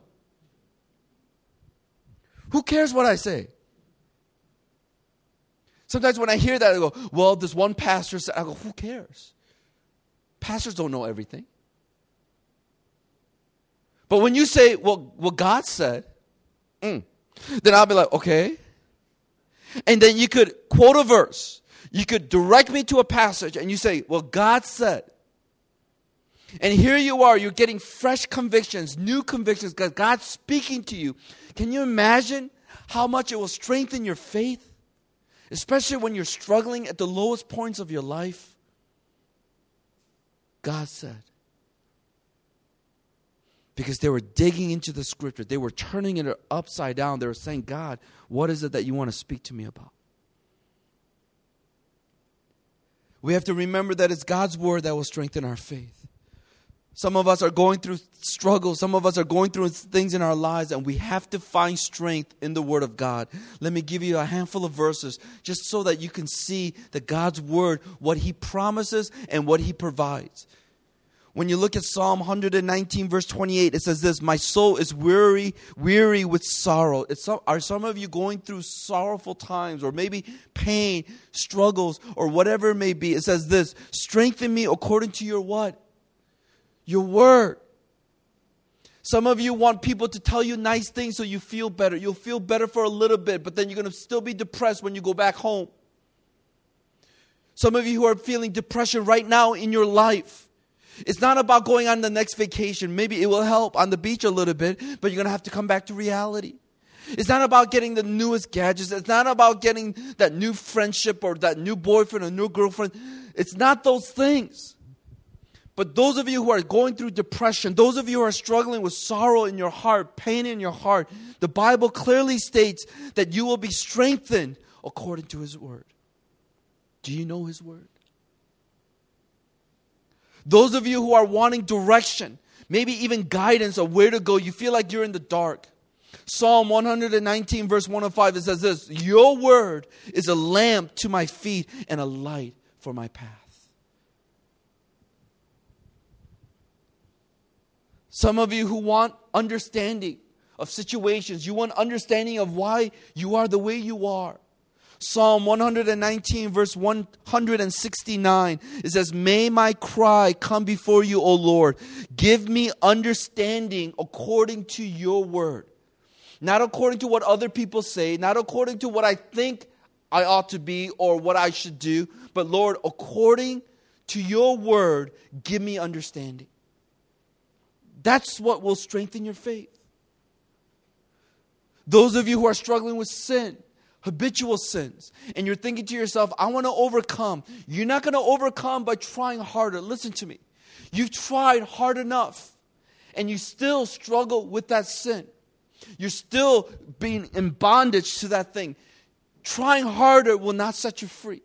Who cares what I say? Sometimes when I hear that, I go, well, this one pastor said, I go, who cares? Pastors don't know everything. But when you say, well, what God said, mm, then I'll be like, okay. And then you could quote a verse. You could direct me to a passage and you say, well, God said. And here you are, you're getting fresh convictions, new convictions, because God's speaking to you. Can you imagine how much it will strengthen your faith? Especially when you're struggling at the lowest points of your life. God said. Because they were digging into the scripture. They were turning it upside down. They were saying, God, what is it that you want to speak to me about? We have to remember that it's God's word that will strengthen our faith. Some of us are going through struggles. Some of us are going through things in our lives, and we have to find strength in the Word of God. Let me give you a handful of verses just so that you can see that God's Word, what He promises and what He provides. When you look at Psalm one nineteen, verse twenty-eight, it says this: my soul is weary, weary with sorrow. It's some, are some of you going through sorrowful times, or maybe pain, struggles, or whatever it may be? It says this: strengthen me according to your what? Your word. Some of you want people to tell you nice things so you feel better. You'll feel better for a little bit, but then you're going to still be depressed when you go back home. Some of you who are feeling depression right now in your life, it's not about going on the next vacation. Maybe it will help on the beach a little bit, but you're going to have to come back to reality. It's not about getting the newest gadgets. It's not about getting that new friendship or that new boyfriend or new girlfriend. It's not those things. But those of you who are going through depression, those of you who are struggling with sorrow in your heart, pain in your heart, the Bible clearly states that you will be strengthened according to His Word. Do you know His Word? Those of you who are wanting direction, maybe even guidance of where to go, you feel like you're in the dark. Psalm one nineteen verse one oh five, it says this, your word is a lamp to my feet and a light for my path. Some of you who want understanding of situations, you want understanding of why you are the way you are. Psalm one nineteen verse one sixty-nine, it says, may my cry come before you, O Lord. Give me understanding according to your word. Not according to what other people say, not according to what I think I ought to be or what I should do, but Lord, according to your word, give me understanding. That's what will strengthen your faith. Those of you who are struggling with sin, habitual sins, and you're thinking to yourself, I want to overcome. You're not going to overcome by trying harder. Listen to me. You've tried hard enough, and you still struggle with that sin. You're still being in bondage to that thing. Trying harder will not set you free.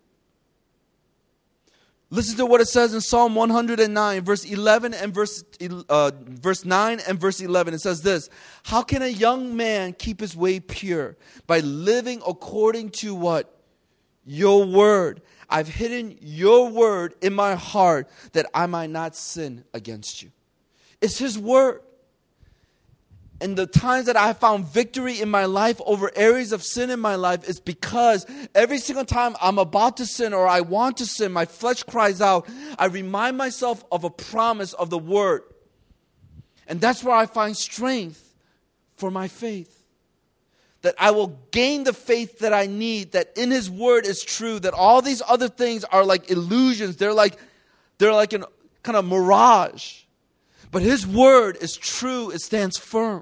Listen to what it says in Psalm one hundred nine, verse eleven and verse uh, verse nine and verse eleven. It says this, how can a young man keep his way pure? By living according to what? Your word. I've hidden your word in my heart that I might not sin against you. It's His word. And the times that I have found victory in my life over areas of sin in my life is because every single time I'm about to sin or I want to sin, my flesh cries out, I remind myself of a promise of the Word. And that's where I find strength for my faith. That I will gain the faith that I need, that in His Word is true, that all these other things are like illusions. They're like, they're like a kind of mirage. But His word is true. It stands firm.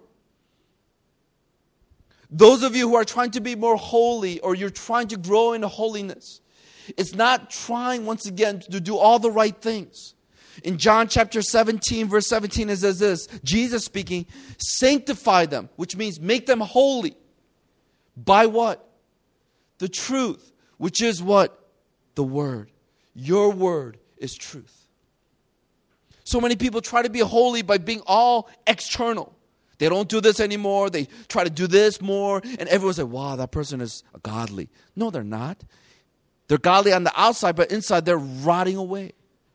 Those of you who are trying to be more holy or you're trying to grow in holiness, it's not trying once again to do all the right things. In John chapter seventeen, verse seventeen, it says this, Jesus speaking, sanctify them, which means make them holy. By what? The truth, which is what? The word. Your word is truth. So many people try to be holy by being all external. They don't do this anymore. They try to do this more. And everyone's like, wow, that person is godly. No, they're not. They're godly on the outside, but inside they're rotting away.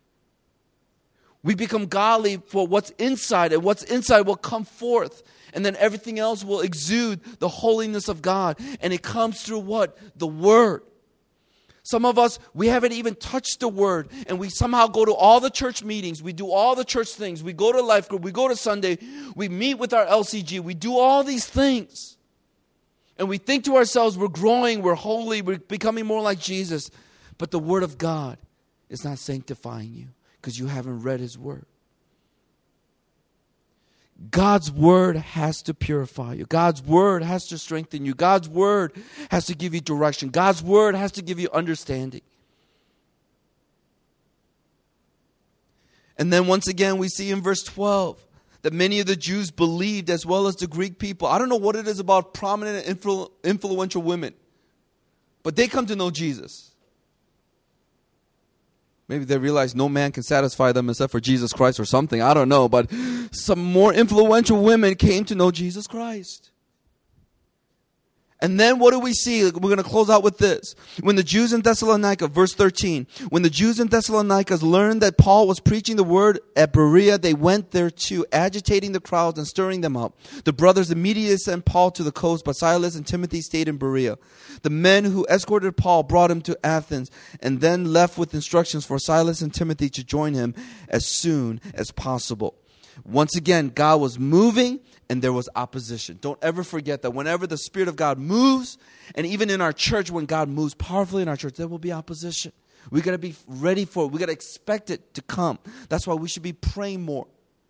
We become godly for what's inside, and what's inside will come forth. And then everything else will exude the holiness of God. And it comes through what? The Word. Some of us, we haven't even touched the Word, and we somehow go to all the church meetings, we do all the church things, we go to life group, we go to Sunday, we meet with our L C G, we do all these things. And we think to ourselves, we're growing, we're holy, we're becoming more like Jesus. But the Word of God is not sanctifying you because you haven't read His Word. God's Word has to purify you. God's Word has to strengthen you. God's Word has to give you direction. God's Word has to give you understanding. And then once again, we see in verse twelve that many of the Jews believed as well as the Greek people. I don't know what it is about prominent and influ- influential women, but they come to know Jesus. Maybe they realize no man can satisfy them except for Jesus Christ or something. I don't know. But some more influential women came to know Jesus Christ. And then what do we see? We're going to close out with this. When the Jews in Thessalonica, verse thirteen, when the Jews in Thessalonica learned that Paul was preaching the word at Berea, they went there too, agitating the crowds and stirring them up. The brothers immediately sent Paul to the coast, but Silas and Timothy stayed in Berea. The men who escorted Paul brought him to Athens and then left with instructions for Silas and Timothy to join him as soon as possible. Once again, God was moving and there was opposition. Don't ever forget that whenever the Spirit of God moves, and even in our church, when God moves powerfully in our church, there will be opposition. We got to be ready for it. We got to expect it to come. That's why we should be praying more.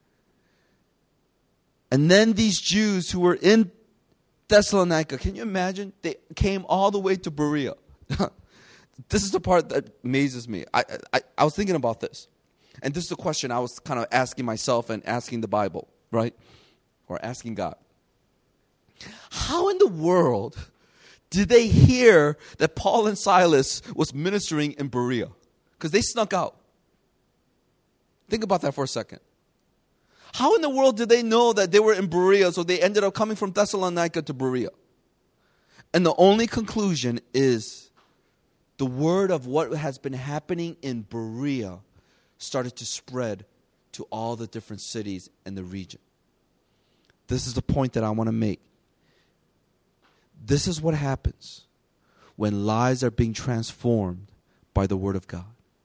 And then these Jews who were in Thessalonica, can you imagine? They came all the way to Berea. This is the part that amazes me. I, I, I was thinking about this. And this is the question I was kind of asking myself and asking the Bible, right? Or asking God. How in the world did they hear that Paul and Silas was ministering in Berea? Because they snuck out. Think about that for a second. How in the world did they know that they were in Berea, so they ended up coming from Thessalonica to Berea? And the only conclusion is the word of what has been happening in Berea started to spread to all the different cities in the region. This is the point that I want to make. This is what happens when lives are being transformed by the word of God.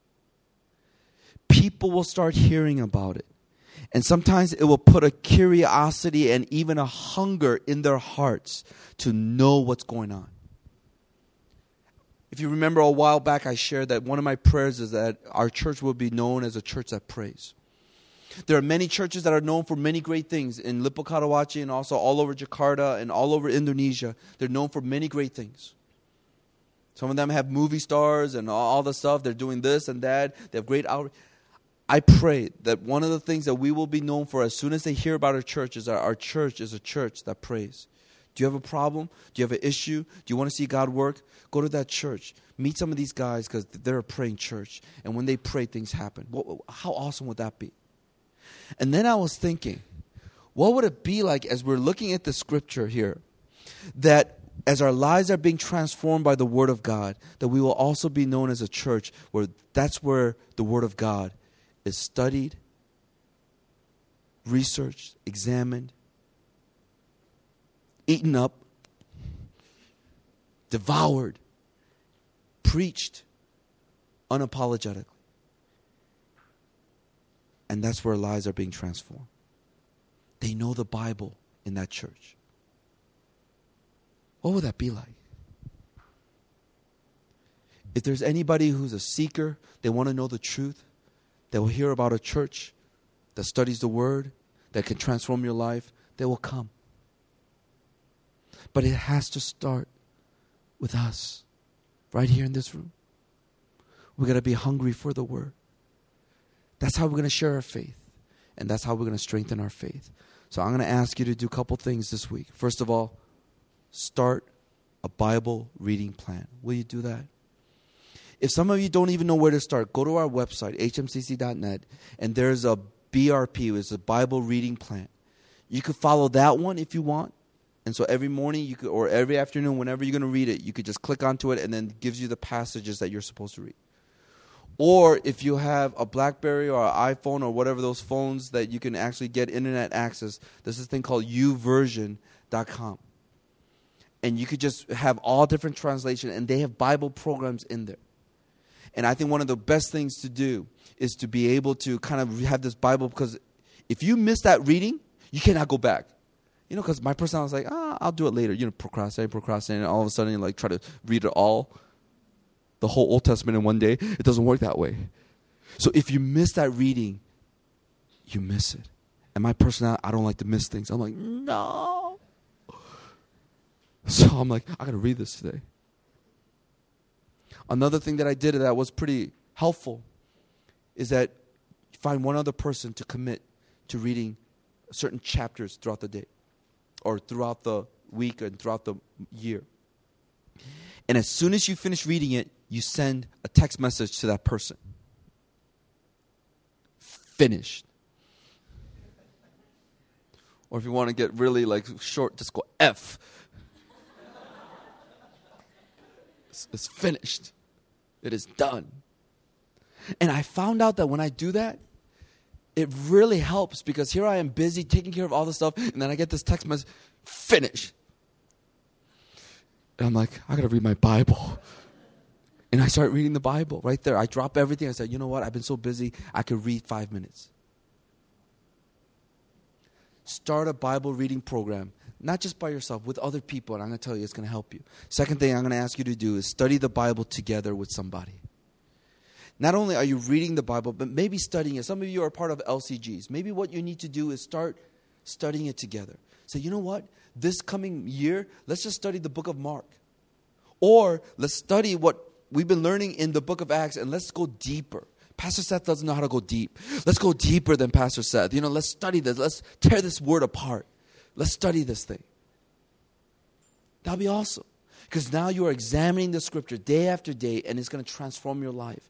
People will start hearing about it. And sometimes it will put a curiosity and even a hunger in their hearts to know what's going on. If you remember a while back, I shared that one of my prayers is that our church will be known as a church that prays. There are many churches that are known for many great things in Lippo Karawaci and also all over Jakarta and all over Indonesia. They're known for many great things. Some of them have movie stars and all the stuff. They're doing this and that. They have great outreach. I pray that one of the things that we will be known for as soon as they hear about our church is that our church is a church that prays. Do you have a problem? Do you have an issue? Do you want to see God work? Go to that church. Meet some of these guys because they're a praying church. And when they pray, things happen. How awesome would that be? And then I was thinking, what would it be like as we're looking at the scripture here, that as our lives are being transformed by the word of God, that we will also be known as a church where that's where the word of God is studied, researched, examined, eaten up, devoured, preached unapologetically. And that's where lives are being transformed. They know the Bible in that church. What would that be like? If there's anybody who's a seeker, they want to know the truth, they will hear about a church that studies the word, that can transform your life, they will come. But it has to start with us, right here in this room. We've got to be hungry for the word. That's how we're going to share our faith. And that's how we're going to strengthen our faith. So I'm going to ask you to do a couple things this week. First of all, start a Bible reading plan. Will you do that? If some of you don't even know where to start, go to our website, h m c c dot net, and there's a B R P, it's a Bible reading plan. You could follow that one if you want. And so every morning you could, or every afternoon, whenever you're going to read it, you could just click onto it and then it gives you the passages that you're supposed to read. Or if you have a BlackBerry or an iPhone or whatever those phones that you can actually get internet access, there's this thing called u version dot com. And you could just have all different translations, and they have Bible programs in there. And I think one of the best things to do is to be able to kind of have this Bible, because if you miss that reading, you cannot go back. You know, because my personality is like, ah, I'll do it later. You know, procrastinate, procrastinate, and all of a sudden you like try to read it all, the whole Old Testament in one day. It doesn't work that way. So if you miss that reading, you miss it. And my personality, I don't like to miss things. I'm like, no. So I'm like, I got to read this today. Another thing that I did that was pretty helpful is that you find one other person to commit to reading certain chapters throughout the day or throughout the week and throughout the year. And as soon as you finish reading it, you send a text message to that person. Finished. Or if you want to get really like short, just go F. It's, it's finished. It is done. And I found out that when I do that, it really helps, because here I am busy taking care of all this stuff, and then I get this text message, finish. And I'm like, I got to read my Bible. And I start reading the Bible right there. I drop everything. I said, you know what? I've been so busy, I could read five minutes. Start a Bible reading program, not just by yourself, with other people. And I'm going to tell you, it's going to help you. Second thing I'm going to ask you to do is study the Bible together with somebody. Not only are you reading the Bible, but maybe studying it. Some of you are part of L C Gs. Maybe what you need to do is start studying it together. Say, you know what? This coming year, let's just study the book of Mark. Or let's study what we've been learning in the book of Acts, and let's go deeper. Pastor Seth doesn't know how to go deep. Let's go deeper than Pastor Seth. You know, let's study this. Let's tear this word apart. Let's study this thing. That'll be awesome. Because now you are examining the scripture day after day, and it's going to transform your life.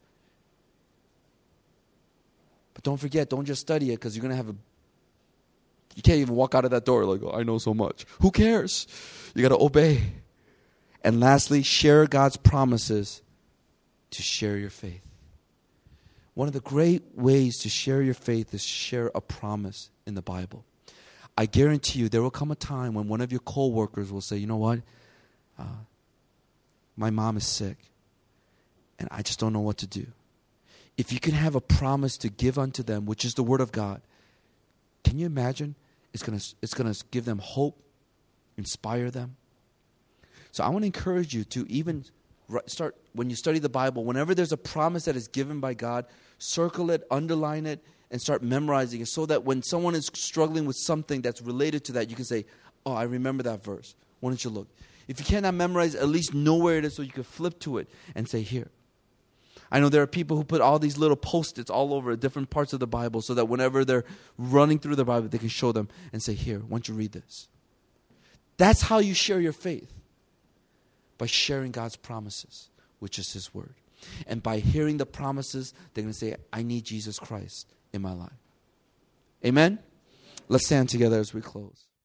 But don't forget, don't just study it, because you're going to have a... You can't even walk out of that door like, oh, I know so much. Who cares? You got to obey. And lastly, share God's promises to share your faith. One of the great ways to share your faith is share a promise in the Bible. I guarantee you there will come a time when one of your co-workers will say, you know what? Uh, my mom is sick, and I just don't know what to do. If you can have a promise to give unto them, which is the Word of God, can you imagine? It's gonna, it's gonna give them hope, inspire them. So I want to encourage you to even start, when you study the Bible, whenever there's a promise that is given by God, circle it, underline it, and start memorizing it so that when someone is struggling with something that's related to that, you can say, oh, I remember that verse. Why don't you look? If you cannot memorize, at least know where it is so you can flip to it and say, here. I know there are people who put all these little Post-its all over different parts of the Bible so that whenever they're running through the Bible, they can show them and say, here, why don't you read this? That's how you share your faith. By sharing God's promises, which is His Word. And by hearing the promises, they're going to say, I need Jesus Christ in my life. Amen? Let's stand together as we close.